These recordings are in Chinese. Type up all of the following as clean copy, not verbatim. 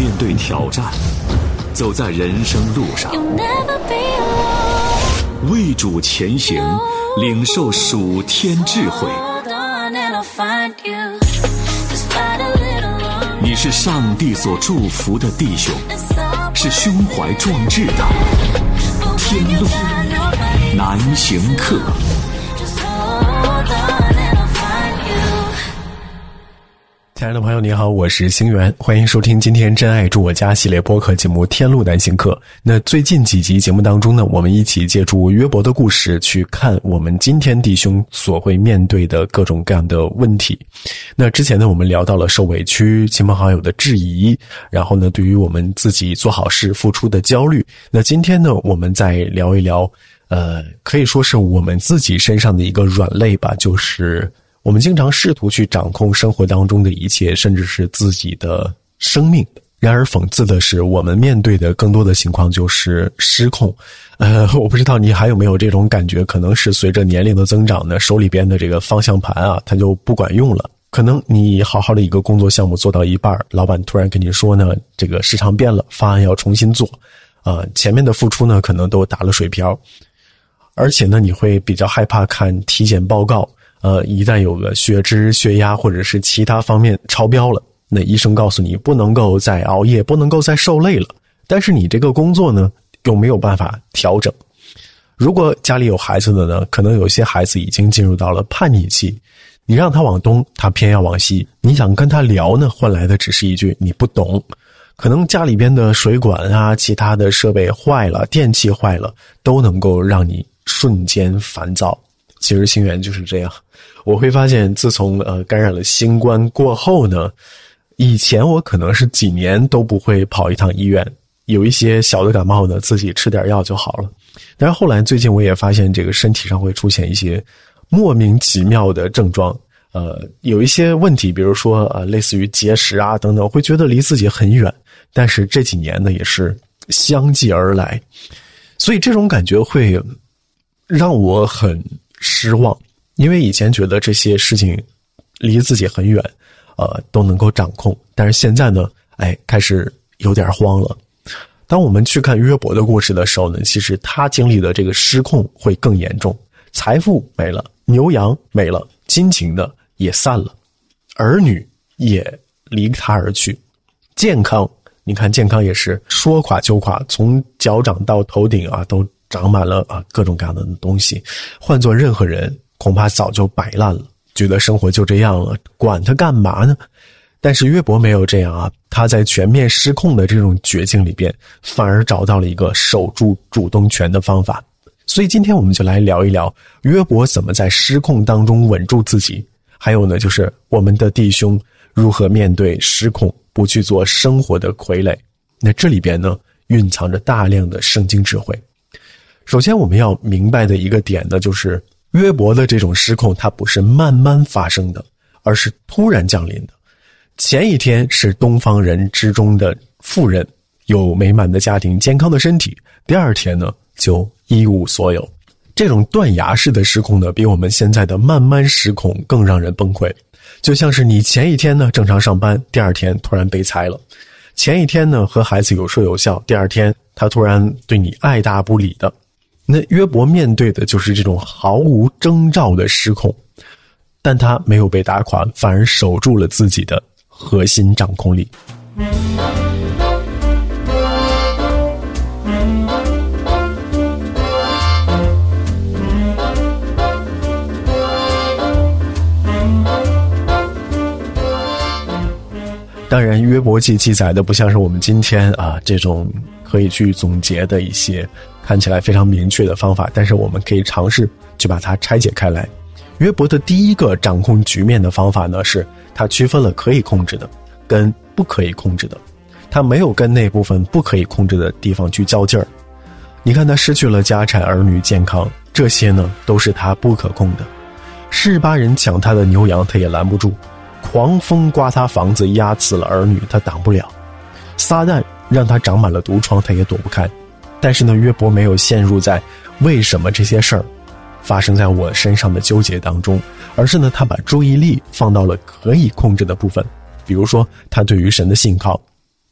面对挑战，走在人生路上，为主前行，领受属天智慧。你是上帝所祝福的弟兄，是胸怀壮志的天路难行客。 亲爱的朋友你好，我是星源，欢迎收听今天真爱住我家系列播客节目天路难行客。那最近几集节目当中呢，我们一起借助约伯的故事去看我们今天弟兄所会面对的各种各样的问题。那之前呢，我们聊到了受委屈、亲朋好友的质疑，然后呢，对于我们自己做好事付出的焦虑。那今天呢，我们再聊一聊可以说是我们自己身上的一个软肋吧，就是我们经常试图去掌控生活当中的一切，甚至是自己的生命。然而讽刺的是，我们面对的更多的情况就是失控。我不知道你还有没有这种感觉，可能是随着年龄的增长呢，手里边的这个方向盘啊，它就不管用了。可能你好好的一个工作项目做到一半，老板突然跟你说呢，这个市场变了，方案要重新做。前面的付出呢，可能都打了水漂。而且呢，你会比较害怕看体检报告。一旦有了血脂、血压或者是其他方面超标了，那医生告诉你不能够再熬夜，不能够再受累了。但是你这个工作呢，又没有办法调整。如果家里有孩子的呢，可能有些孩子已经进入到了叛逆期，你让他往东，他偏要往西。你想跟他聊呢，换来的只是一句你不懂。可能家里边的水管啊，其他的设备坏了，电器坏了，都能够让你瞬间烦躁。其实星源就是这样，我会发现自从感染了新冠过后呢，以前我可能是几年都不会跑一趟医院，有一些小的感冒呢，自己吃点药就好了。但是后来最近我也发现这个身体上会出现一些莫名其妙的症状，有一些问题，比如说类似于结石啊等等，会觉得离自己很远，但是这几年呢也是相继而来，所以这种感觉会让我很失望。因为以前觉得这些事情离自己很远，都能够掌控，但是现在呢，开始有点慌了。当我们去看约伯的故事的时候呢，其实他经历的这个失控会更严重，财富没了，牛羊没了，亲情的也散了，儿女也离他而去，健康，你看健康也是说垮就垮，从脚掌到头顶啊，都长满了各种各样的东西。换做任何人恐怕早就摆烂了，觉得生活就这样了，管他干嘛呢？但是约伯没有这样啊，他在全面失控的这种绝境里边，反而找到了一个守住主动权的方法。所以今天我们就来聊一聊约伯怎么在失控当中稳住自己，还有呢，就是我们的弟兄如何面对失控，不去做生活的傀儡。那这里边呢，蕴藏着大量的圣经智慧。首先我们要明白的一个点呢，就是约伯的这种失控，它不是慢慢发生的，而是突然降临的。前一天是东方人之中的富人，有美满的家庭，健康的身体，第二天呢，就一无所有。这种断崖式的失控呢，比我们现在的慢慢失控更让人崩溃。就像是你前一天呢正常上班，第二天突然被裁了；前一天呢和孩子有说有笑，第二天他突然对你爱答不理的。那约伯面对的就是这种毫无征兆的失控，但他没有被打垮，反而守住了自己的核心掌控力。当然约伯记记载的不像是我们今天这种可以去总结的一些看起来非常明确的方法，但是我们可以尝试去把它拆解开来。约伯的第一个掌控局面的方法呢，是他区分了可以控制的跟不可以控制的，他没有跟那部分不可以控制的地方去较劲儿。你看他失去了家产、儿女、健康，这些呢都是他不可控的。示巴人抢他的牛羊，他也拦不住；狂风刮他房子，压死了儿女，他挡不了；撒旦让他长满了毒疮，他也躲不开。但是呢，约伯没有陷入在为什么这些事儿发生在我身上的纠结当中，而是呢，他把注意力放到了可以控制的部分，比如说他对于神的信靠，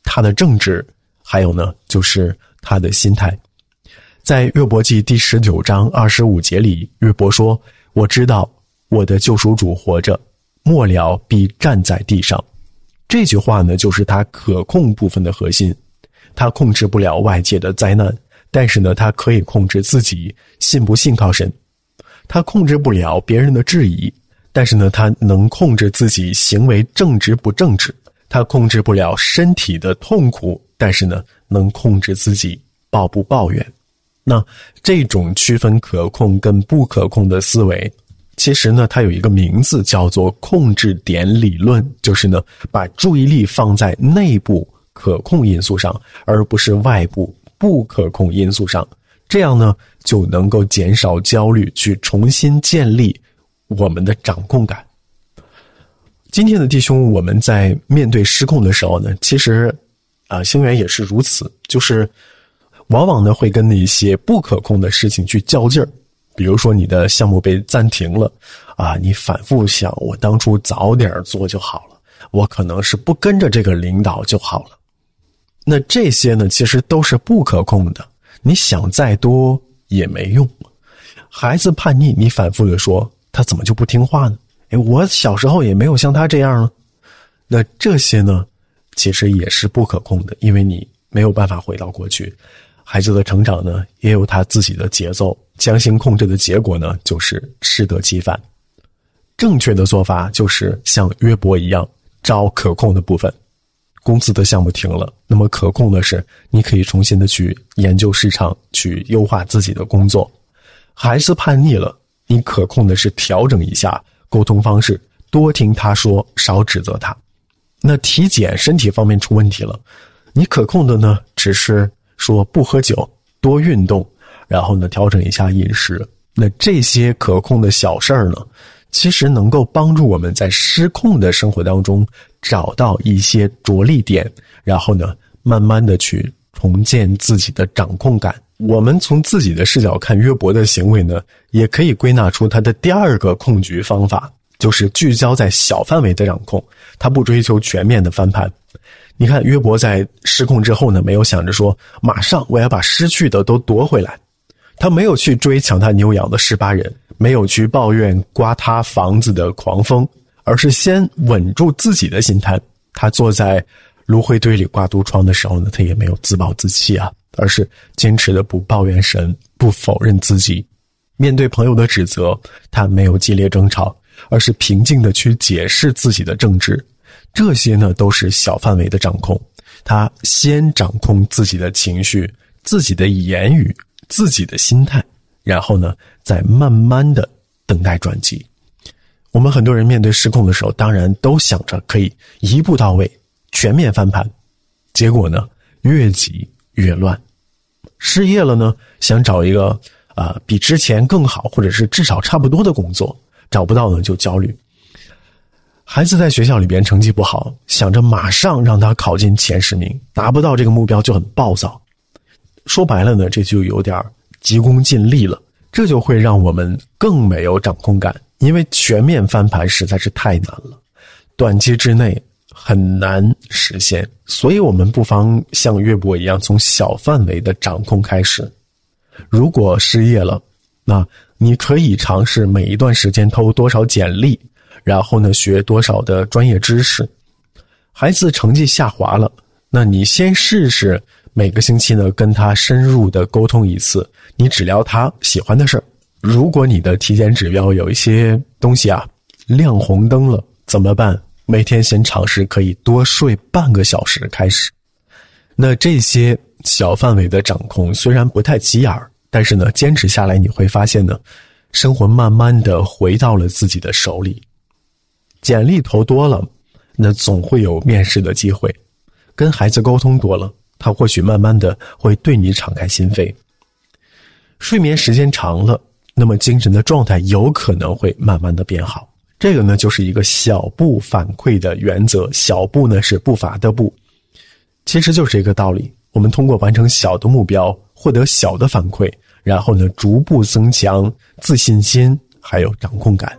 他的正直，还有呢就是他的心态。在约伯记第19章25节里，约伯说，我知道我的救赎主活着，末了必站在地上。这句话呢就是他可控部分的核心。他控制不了外界的灾难，但是呢他可以控制自己信不信靠神。他控制不了别人的质疑，但是呢他能控制自己行为正直不正直。他控制不了身体的痛苦，但是呢能控制自己抱不抱怨。那这种区分可控跟不可控的思维，其实呢它有一个名字叫做控制点理论，就是呢把注意力放在内部可控因素上，而不是外部不可控因素上。这样呢就能够减少焦虑，去重新建立我们的掌控感。今天的弟兄，我们在面对失控的时候呢，其实星源也是如此，就是往往呢会跟那些不可控的事情去较劲儿。比如说你的项目被暂停了你反复想，我当初早点做就好了，我可能是不跟着这个领导就好了。那这些呢其实都是不可控的，你想再多也没用。孩子叛逆，你反复的说他怎么就不听话呢？我小时候也没有像他这样呢。那这些呢其实也是不可控的，因为你没有办法回到过去。孩子的成长呢也有他自己的节奏，强行控制的结果呢就是适得其反。正确的做法就是像约伯一样，找可控的部分。公司的项目停了，那么可控的是你可以重新的去研究市场，去优化自己的工作。孩子叛逆了，你可控的是调整一下沟通方式，多听他说，少指责他。那体检身体方面出问题了，你可控的呢只是说不喝酒，多运动，然后呢调整一下饮食。那这些可控的小事儿呢，其实能够帮助我们在失控的生活当中找到一些着力点，然后呢慢慢的去重建自己的掌控感。我们从自己的视角看约伯的行为呢，也可以归纳出他的第二个控局方法，就是聚焦在小范围的掌控，他不追求全面的翻盘。你看约伯在失控之后呢，没有想着说马上我要把失去的都夺回来，他没有去追抢他牛羊的18人，没有去抱怨刮他房子的狂风，而是先稳住自己的心态。他坐在炉灰堆里挂毒疮的时候呢，他也没有自暴自弃而是坚持的不抱怨神，不否认自己。面对朋友的指责，他没有激烈争吵，而是平静的去解释自己的正直。这些呢都是小范围的掌控，他先掌控自己的情绪，自己的言语，自己的心态，然后呢再慢慢的等待转机。我们很多人面对失控的时候，当然都想着可以一步到位，全面翻盘，结果呢越急越乱。失业了呢，想找一个比之前更好，或者是至少差不多的工作，找不到呢就焦虑。孩子在学校里边成绩不好，想着马上让他考进前10名，达不到这个目标就很暴躁。说白了呢，这就有点急功近利了，这就会让我们更没有掌控感，因为全面翻盘实在是太难了，短期之内很难实现。所以我们不妨像约伯一样，从小范围的掌控开始。如果失业了，那你可以尝试每一段时间投多少简历，然后呢学多少的专业知识。孩子成绩下滑了，那你先试试每个星期呢跟他深入的沟通一次，你只聊他喜欢的事儿。如果你的体检指标有一些东西亮红灯了，怎么办？每天先尝试可以多睡半个小时开始。那这些小范围的掌控虽然不太起眼儿，但是呢坚持下来你会发现呢，生活慢慢的回到了自己的手里。简历投多了，那总会有面试的机会。跟孩子沟通多了，他或许慢慢的会对你敞开心扉。睡眠时间长了，那么精神的状态有可能会慢慢的变好。这个呢就是一个小步反馈的原则，小步呢是步伐的步，其实就是这个道理。我们通过完成小的目标，获得小的反馈，然后呢逐步增强自信心还有掌控感。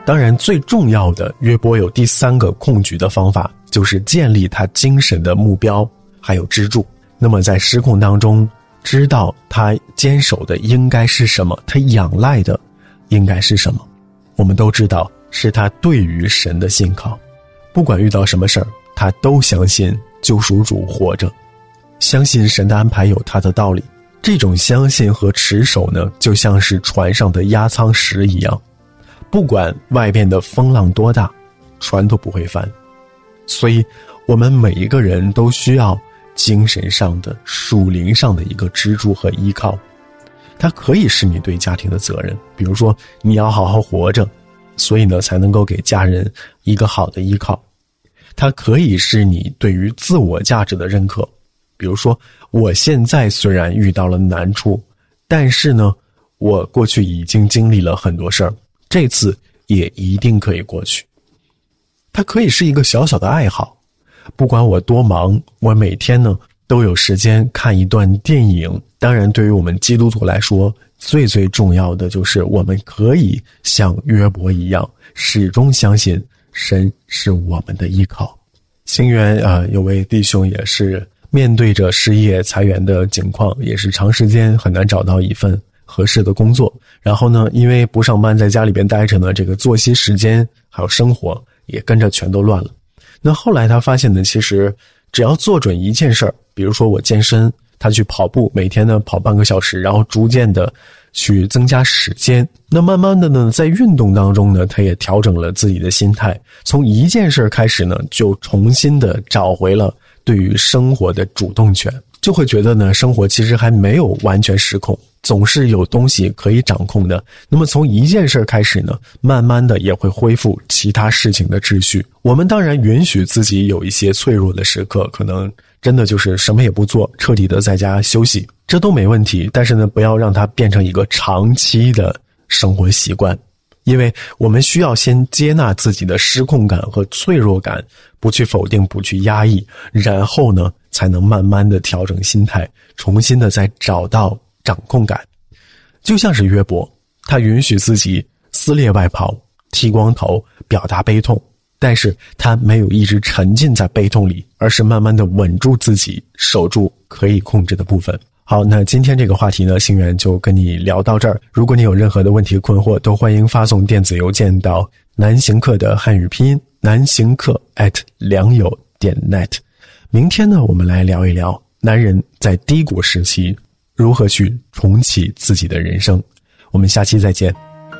当然最重要的，约伯有第3个控局的方法，就是建立他精神的目标还有支柱。那么在失控当中，知道他坚守的应该是什么，他仰赖的应该是什么。我们都知道是他对于神的信靠，不管遇到什么事儿，他都相信救赎主活着，相信神的安排有他的道理。这种相信和持守呢，就像是船上的压舱石一样，不管外边的风浪多大，船都不会翻。所以我们每一个人都需要精神上的、属灵上的一个支柱和依靠。它可以是你对家庭的责任，比如说你要好好活着，所以呢才能够给家人一个好的依靠。它可以是你对于自我价值的认可，比如说我现在虽然遇到了难处，但是呢我过去已经经历了很多事儿，这次也一定可以过去。它可以是一个小小的爱好，不管我多忙，我每天呢都有时间看一段电影。当然对于我们基督徒来说，最最重要的就是我们可以像约伯一样，始终相信神是我们的依靠。星源有位弟兄也是面对着失业裁员的情况，也是长时间很难找到一份合适的工作，然后呢因为不上班在家里边待着呢，这个作息时间还有生活也跟着全都乱了。那后来他发现呢，其实只要做准一件事儿，比如说我健身，他去跑步，每天呢跑半个小时，然后逐渐的去增加时间。那慢慢的呢，在运动当中呢，他也调整了自己的心态，从一件事开始呢，就重新的找回了对于生活的主动权，就会觉得呢，生活其实还没有完全失控，总是有东西可以掌控的。那么从一件事开始呢，慢慢的也会恢复其他事情的秩序。我们当然允许自己有一些脆弱的时刻，可能真的就是什么也不做，彻底的在家休息，这都没问题。但是呢，不要让它变成一个长期的生活习惯，因为我们需要先接纳自己的失控感和脆弱感，不去否定，不去压抑，然后呢才能慢慢的调整心态，重新的再找到掌控感。就像是约伯，他允许自己撕裂外袍，剃光头，表达悲痛，但是他没有一直沉浸在悲痛里，而是慢慢的稳住自己，守住可以控制的部分。好，那今天这个话题呢，星源就跟你聊到这儿。如果你有任何的问题困惑，都欢迎发送电子邮件到南行客的汉语拼音南行客@良友.net。明天呢，我们来聊一聊男人在低谷时期如何去重启自己的人生。我们下期再见。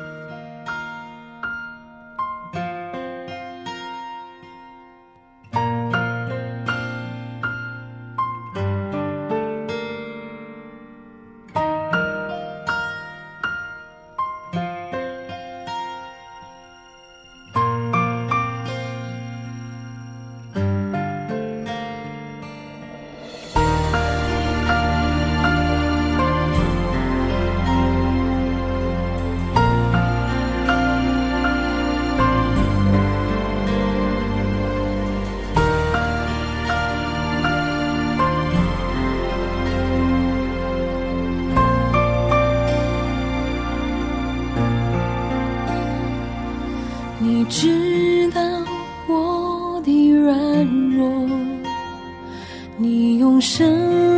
你知道我的软弱，你用生